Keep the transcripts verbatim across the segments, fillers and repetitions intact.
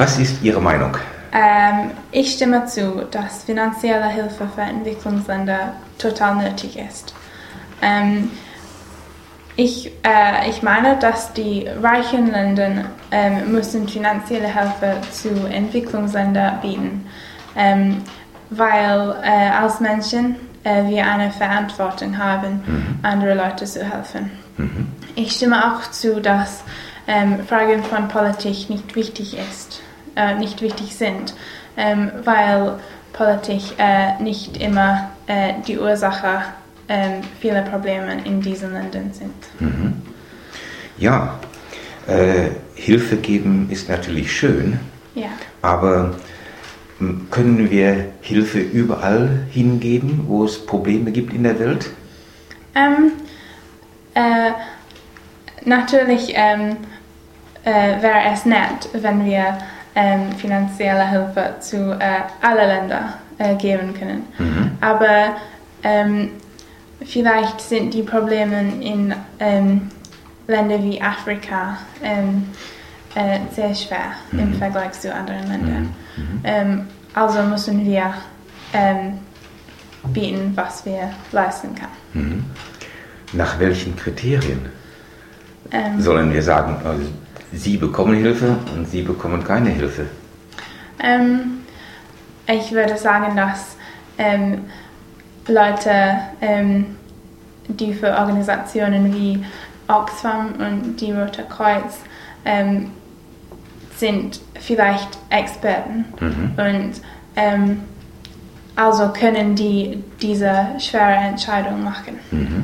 Was ist Ihre Meinung? Ähm, ich stimme zu, dass finanzielle Hilfe für Entwicklungsländer total nötig ist. Ähm, ich, äh, ich meine, dass die reichen Länder ähm, müssen finanzielle Hilfe zu Entwicklungsländern bieten, ähm, weil äh, als Menschen äh, wir eine Verantwortung haben, mhm. andere Leute zu helfen. Mhm. Ich stimme auch zu, dass ähm, Fragen von Politik nicht wichtig ist. Äh, nicht wichtig sind, ähm, weil Politik äh, nicht immer äh, die Ursache äh, vieler Probleme in diesen Ländern sind. Mhm. Ja, äh, Hilfe geben ist natürlich schön, ja. aber m, können wir Hilfe überall hingeben, wo es Probleme gibt in der Welt? Ähm, äh, natürlich ähm, äh, wäre es nett, wenn wir Ähm, finanzielle Hilfe zu äh, allen Ländern äh, geben können. Mhm. Aber ähm, vielleicht sind die Probleme in ähm, Ländern wie Afrika ähm, äh, sehr schwer mhm. im Vergleich zu anderen Ländern. Mhm. Ähm, also müssen wir ähm, bieten, was wir leisten können. Mhm. Nach welchen Kriterien ähm, sollen wir sagen, also Sie bekommen Hilfe und Sie bekommen keine Hilfe? Ähm, ich würde sagen, dass ähm, Leute, ähm, die für Organisationen wie Oxfam und die Rote Kreuz ähm, sind vielleicht Experten mhm. und ähm, also können die diese schwere Entscheidung machen. Mhm.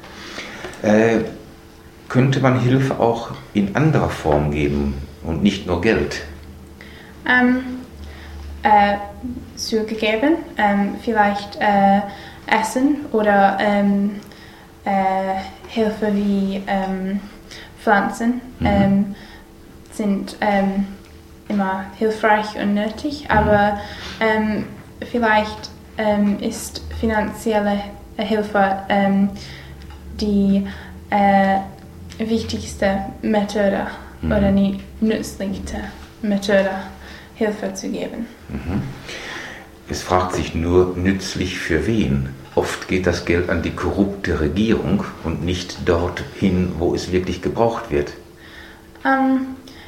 Äh, Könnte man Hilfe auch in anderer Form geben und nicht nur Geld? Ähm, äh, zugegeben, ähm, vielleicht äh, Essen oder ähm, äh, Hilfe wie ähm, Pflanzen mhm. ähm, sind ähm, immer hilfreich und nötig, mhm. aber ähm, vielleicht ähm, ist finanzielle Hilfe ähm, die äh, wichtigste Methode mhm. oder die nützlichste Methode, Hilfe zu geben. Mhm. Es fragt sich nur, nützlich für wen? Oft geht das Geld an die korrupte Regierung und nicht dorthin, wo es wirklich gebraucht wird. Ähm,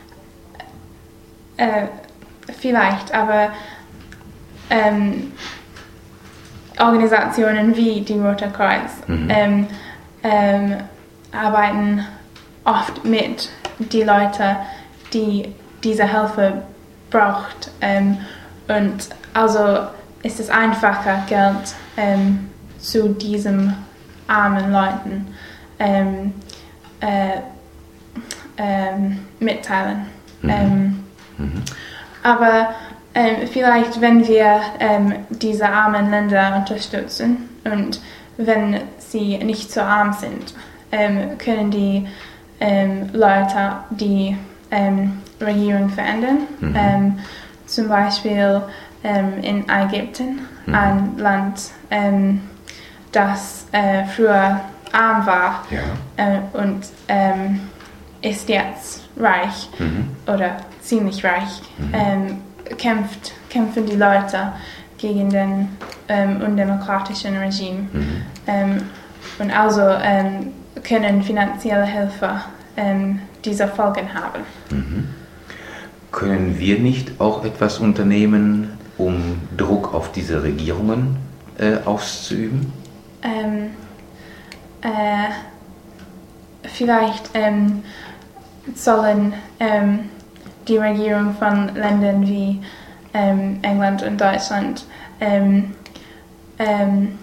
äh, vielleicht, aber ähm, Organisationen wie die Rote Kreuz mhm. ähm, ähm, arbeiten oft mit den Leuten, die diese Hilfe braucht. Ähm, und also ist es einfacher, Geld ähm, zu diesen armen Leuten ähm, äh, ähm, mitteilen. Mhm. Ähm, mhm. Aber ähm, vielleicht, wenn wir ähm, diese armen Länder unterstützen und wenn sie nicht so arm sind, Ähm, können die ähm, Leute die ähm, Regierung verändern. Mhm. Ähm, zum Beispiel ähm, in Ägypten, mhm. ein Land, ähm, das äh, früher arm war ja. äh, und ähm, ist jetzt reich mhm. oder ziemlich reich, mhm. ähm, kämpft, kämpfen die Leute gegen den ähm, undemokratischen Regime. Mhm. Ähm, und also ähm, können finanzielle Hilfe ähm, diese Folgen haben. Mhm. Können wir nicht auch etwas unternehmen, um Druck auf diese Regierungen äh, auszuüben? Ähm, äh, vielleicht ähm, sollen ähm, die Regierungen von Ländern wie ähm, England und Deutschland ähm, ähm,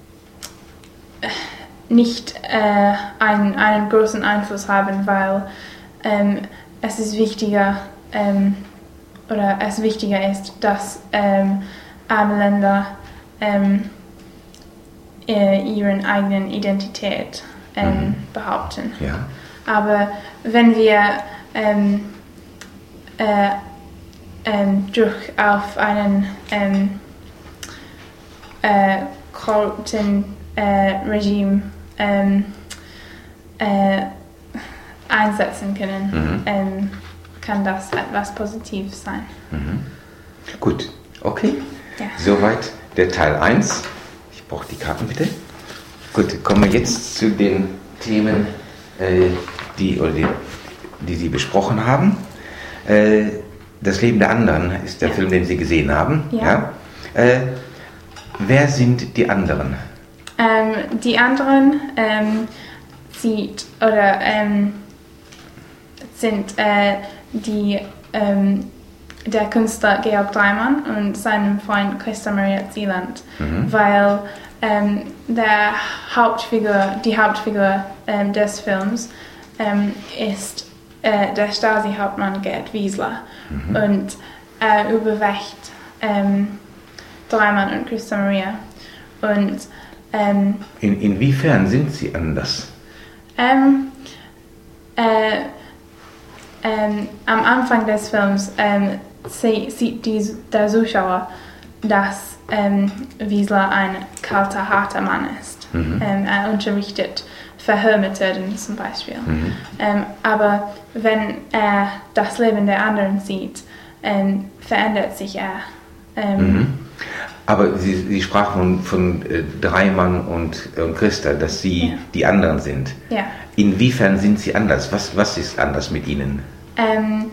nicht äh, einen, einen großen Einfluss haben, weil ähm, es ist wichtiger ähm, oder es wichtiger ist, dass ähm, arme Länder ähm, ihre eigenen Identität ähm, mhm. behaupten. Ja. Aber wenn wir ähm, äh, ähm, durch auf einen ähm, äh, korrupten äh, Regime ähm, äh, einsetzen können, mhm. ähm, kann das etwas Positives sein. Mhm. Gut, okay. Ja. Soweit der Teil eins. Ich brauche die Karten bitte. Gut, kommen wir jetzt zu den Themen, äh, die, oder die, die Sie besprochen haben. Äh, Das Leben der anderen ist der ja. Film, den Sie gesehen haben. Ja. Ja? Äh, wer sind die anderen? Ähm, die anderen ähm, sieht, oder, ähm, sind äh, die, ähm, der Künstler Georg Dreimann und sein Freund Christa Maria Zieland, mhm. weil ähm, der Hauptfigur, die Hauptfigur ähm, des Films ähm, ist äh, der Stasi-Hauptmann Gerd Wiesler, mhm. und er überwacht ähm, Dreimann und Christa Maria. Und ähm, In, inwiefern sind sie anders? Ähm, äh, ähm, am Anfang des Films ähm, sie, sieht die, der Zuschauer, dass ähm, Wiesler ein kalter, harter Mann ist. Mhm. Ähm, er unterrichtet Verhörmethoden zum Beispiel. Mhm. Ähm, aber wenn er das Leben der anderen sieht, ähm, verändert sich er. Ähm, mhm. Aber Sie, Sie sprachen von, von äh, Dreimann und, und Christa, dass Sie ja. die anderen sind. Ja. Inwiefern sind Sie anders? Was, was ist anders mit Ihnen? Ähm,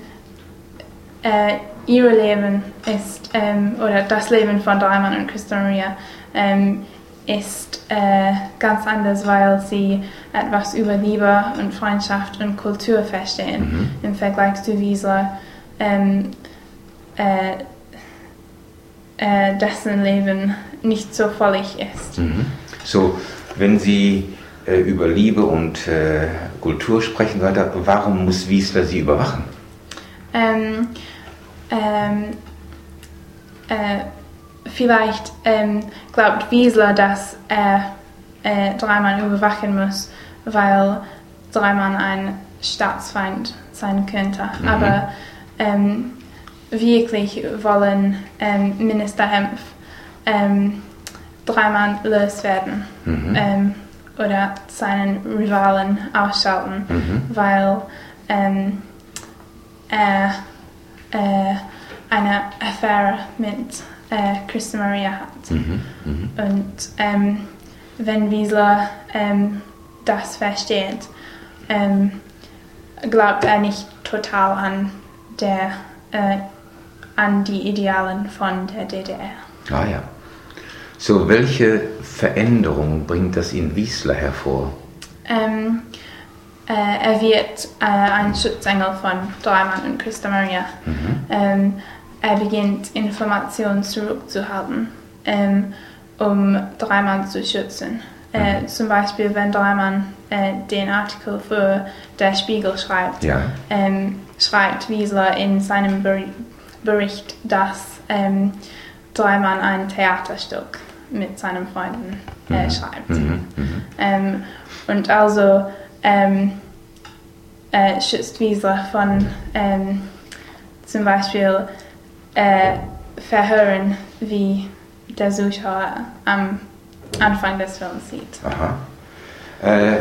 äh, ihr Leben ist, ähm, oder das Leben von Dreimann und Christa Maria ähm, ist äh, ganz anders, weil sie etwas über Liebe und Freundschaft und Kultur verstehen, mhm. im Vergleich zu Wiesler, ähm, äh, äh, dessen Leben nicht so völlig ist. Mhm. So, wenn Sie äh, über Liebe und äh, Kultur sprechen, weiter, warum muss Wiesler Sie überwachen? Ähm, ähm, äh, vielleicht ähm, glaubt Wiesler, dass er äh, Dreimann überwachen muss, weil Dreimann ein Staatsfeind sein könnte. Mhm. Aber ähm, wirklich wollen ähm, Minister Hempf ähm, Dreimann loswerden, mhm. ähm, oder seinen Rivalen ausschalten, mhm. weil ähm, er äh, eine Affäre mit äh, Christa Maria hat. Mhm. Mhm. Und ähm, wenn Wiesler ähm, das versteht, ähm, glaubt er nicht total an, der, äh, an die Idealen von der D D R. Ah ja. So, welche Veränderung bringt das in Wiesler hervor? Ähm, äh, er wird äh, ein Schutzengel von Dreimann und Christa Maria. Mhm. Ähm, er beginnt Informationen zurückzuhalten, ähm, um Dreimann zu schützen. Mhm. Äh, zum Beispiel, wenn Dreimann äh, den Artikel für Der Spiegel schreibt, ja. ähm, schreibt Wiesler in seinem Ber- Bericht, dass ähm, Dreimann ein Theaterstück mit seinen Freunden äh, schreibt. Mhm, mh. ähm, und also ähm, äh, schützt Wiesler von ähm, zum Beispiel äh, Verhören, wie der Zuschauer am Anfang des Films sieht. Aha. Äh,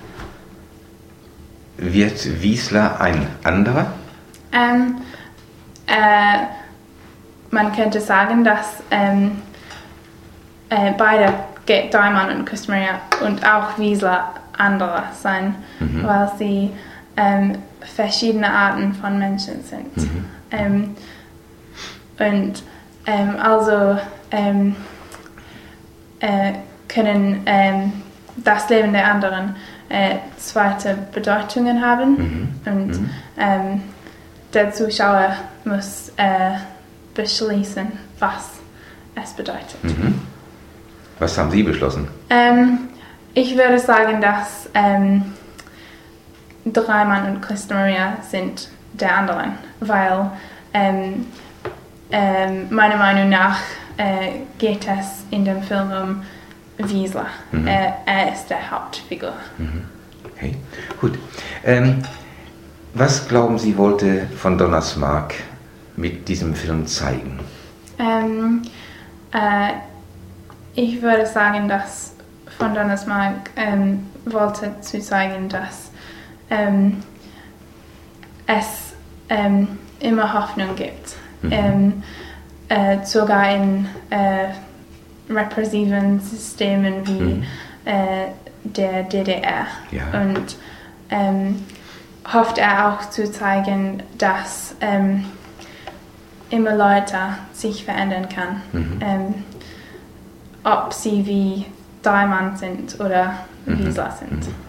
wird Wiesler ein anderer? Ähm, äh, man könnte sagen, dass ähm, äh, beide, Dreimann und Christa Maria und auch Wiesler, andere sein, mhm. weil sie ähm, verschiedene Arten von Menschen sind. Mhm. Ähm, und ähm, also ähm, äh, können ähm, das Leben der anderen äh, zweite Bedeutungen haben, mhm. und mhm. Ähm, der Zuschauer muss äh, beschließen, was es bedeutet. Mhm. Was haben Sie beschlossen? Ähm, ich würde sagen, dass ähm, Dreimann und Christa Maria sind der anderen, weil ähm, ähm, meiner Meinung nach äh, geht es in dem Film um Wiesler. Mhm. Äh, er ist der Hauptfigur. Mhm. Okay, gut. Ähm, was glauben Sie, wollte von Donnersmarck mit diesem Film zeigen? Ähm, äh, ich würde sagen, dass von Donnersmarck ähm, wollte zu zeigen, dass ähm, es ähm, immer Hoffnung gibt. Mhm. Ähm, äh, sogar in äh, repressiven Systemen wie Mhm. äh, der D D R. Ja. Und ähm, hofft er auch zu zeigen, dass ähm, immer Leute sich verändern kann. Mhm. Ähm, ob sie wie Diamant sind oder Mhm. Wiesler sind. Mhm.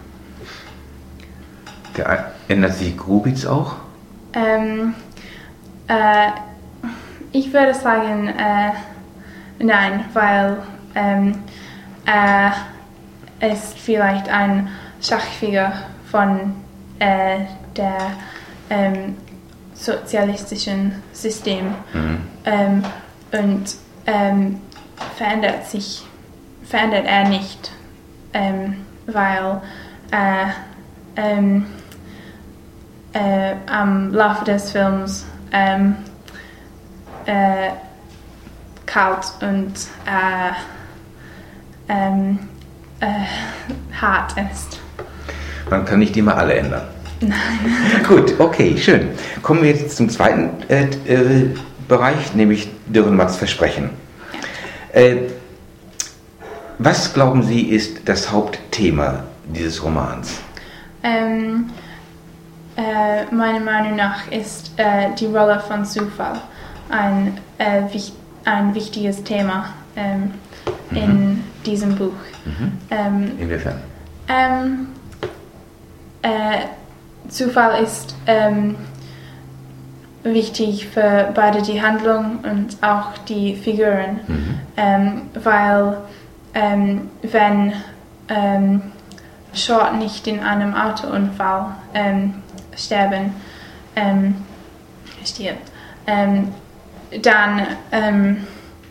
Der, ändert sich Grubitz auch? Ähm, äh, ich würde sagen, äh, nein, weil ähm, er ist vielleicht ein Schachfigur von äh, der ähm, sozialistischen System Mhm. ähm, und ähm, verändert sich, verändert er nicht, ähm, weil er ähm, äh, am Laufe des Films ähm, äh, kalt und äh, ähm, äh, hart ist. Man kann nicht immer alle ändern. Nein. Gut, okay, schön. Kommen wir jetzt zum zweiten äh, äh, Bereich, nämlich Dürrenmatts Versprechen. Äh, was glauben Sie ist das Hauptthema dieses Romans? Ähm, äh, meiner Meinung nach ist äh, die Rolle von Zufall ein, äh, wich- ein wichtiges Thema ähm, Mhm. in diesem Buch. Mhm. Ähm, Inwiefern? ähm, äh, Zufall ist ähm, wichtig für beide die Handlung und auch die Figuren, Mhm. ähm, weil ähm, wenn ähm, Short nicht in einem Autounfall ähm, sterben, ähm, stirbt, ähm, dann ähm,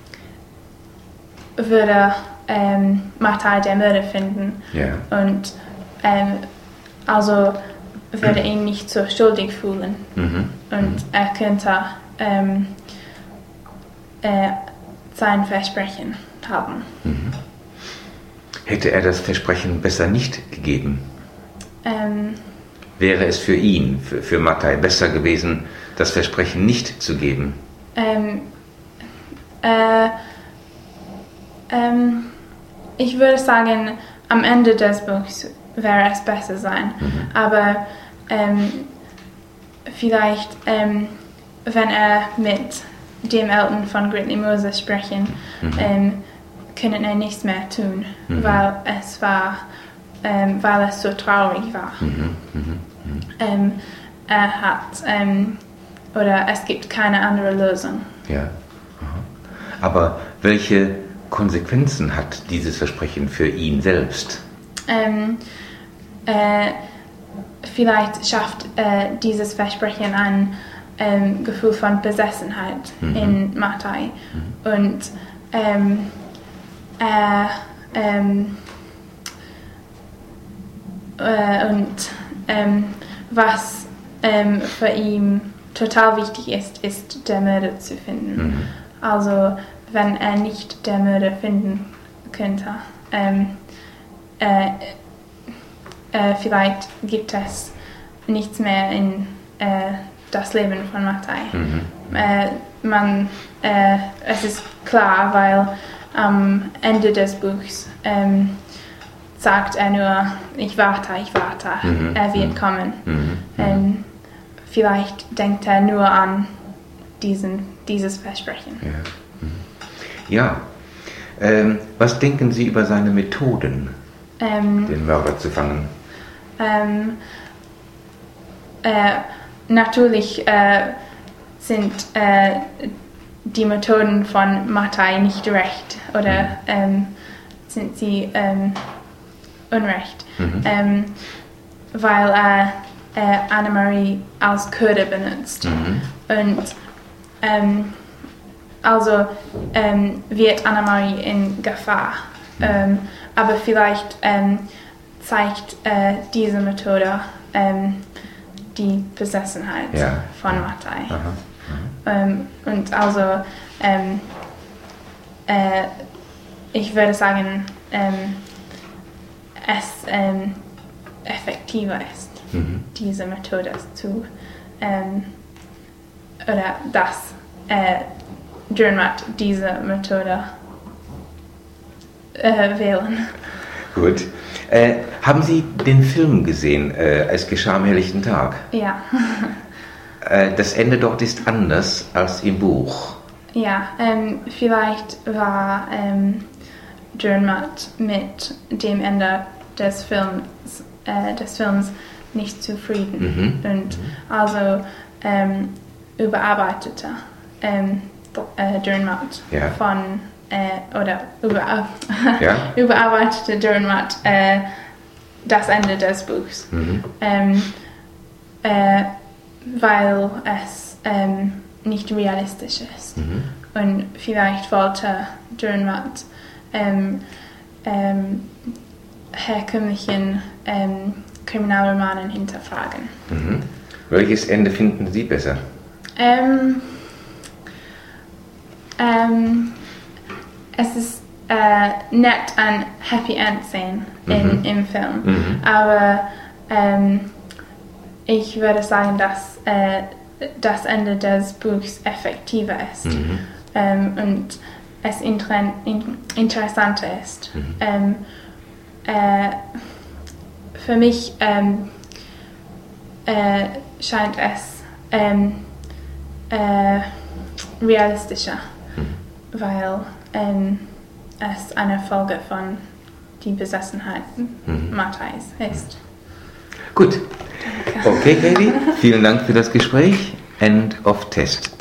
würde ähm, Mattei der Mörder finden Ja. und ähm, also würde ihn nicht so schuldig fühlen Mhm. und er könnte ähm, äh, sein Versprechen haben. Mhm. Hätte er das Versprechen besser nicht gegeben? Ähm, Wäre es für ihn, für, für Mattei, besser gewesen, das Versprechen nicht zu geben? ähm, äh, ähm, ich würde sagen, am Ende des Buchs wäre es besser sein, Mhm. aber ähm, vielleicht, ähm, wenn er mit dem Eltern von Gridley Moses sprechen, Mhm. ähm, können er nichts mehr tun, Mhm. weil es war, ähm, weil es so traurig war. Mhm. Mhm. Mhm. Ähm, er hat, ähm, oder es gibt keine andere Lösung. Ja. Aha. Aber welche Konsequenzen hat dieses Versprechen für ihn selbst? Ähm, äh, vielleicht schafft äh, dieses Versprechen ein ähm, Gefühl von Besessenheit Mhm. in Mattei. Mhm. Und ähm, er ähm, äh, und ähm, was ähm, für ihn total wichtig ist, ist der Mörder zu finden. Mhm. Also wenn er nicht der Mörder finden könnte, ähm, äh, äh, vielleicht gibt es nichts mehr in äh, das Leben von Mattei. Mhm. Äh, man, äh, es ist klar, weil am Ende des Buchs ähm, sagt er nur, ich warte, ich warte, Mhm. er wird Mhm. kommen. Mhm. Ähm, vielleicht denkt er nur an diesen, dieses Versprechen. Ja. Mhm. Ja. Ähm, was denken Sie über seine Methoden, Ähm, den Mörder zu fangen? ähm, äh, natürlich äh, sind äh, die Methoden von Mattei nicht recht oder Mhm. ähm, sind sie ähm, unrecht, Mhm. ähm, weil er äh, Annemarie als Köder benutzt. Mhm. Und ähm, also ähm, wird Annemarie in Gefahr. Mhm. Ähm, aber vielleicht ähm, zeigt äh, diese Methode ähm, die Besessenheit Ja. von Mattei. Aha. Ähm, und also ähm, äh, ich würde sagen, ähm, es ähm, effektiver ist, Mhm. diese Methode zu ähm, oder dass äh, Dürrenmatt diese Methode äh, wählen. Gut. Äh, haben Sie den Film gesehen, äh, Es geschah am helllichten Tag? Ja. äh, das Ende dort ist anders als im Buch. Ja, ähm, vielleicht war ähm, Dürrenmatt mit dem Ende des Films, äh, des Films nicht zufrieden Mhm. und also ähm, überarbeitete ähm, äh, Dürrenmatt Ja. von äh, oder über, Ja. überarbeitete Dürrenmatt äh, das Ende des Buchs, Mhm. ähm, äh, weil es ähm, nicht realistisch ist. Mhm. Und vielleicht wollte Dürrenmatt ähm, ähm, herkömmlichen ähm, Kriminalromanen hinterfragen. Mhm. Welches Ende finden Sie besser? Ähm, ähm, es ist äh, nett, ein Happy End sehen in, Mhm. im Film, Mhm. aber ähm, ich würde sagen, dass äh, das Ende des Buchs effektiver ist Mhm. ähm, und es inter in interessanter ist. Mhm. Ähm, äh, für mich ähm, äh, scheint es ähm, äh, realistischer, Mhm. weil ähm, es eine Folge von die Besessenheit Mhm. Matthäus ist. Gut. Okay, Katie, vielen Dank für das Gespräch. End of test.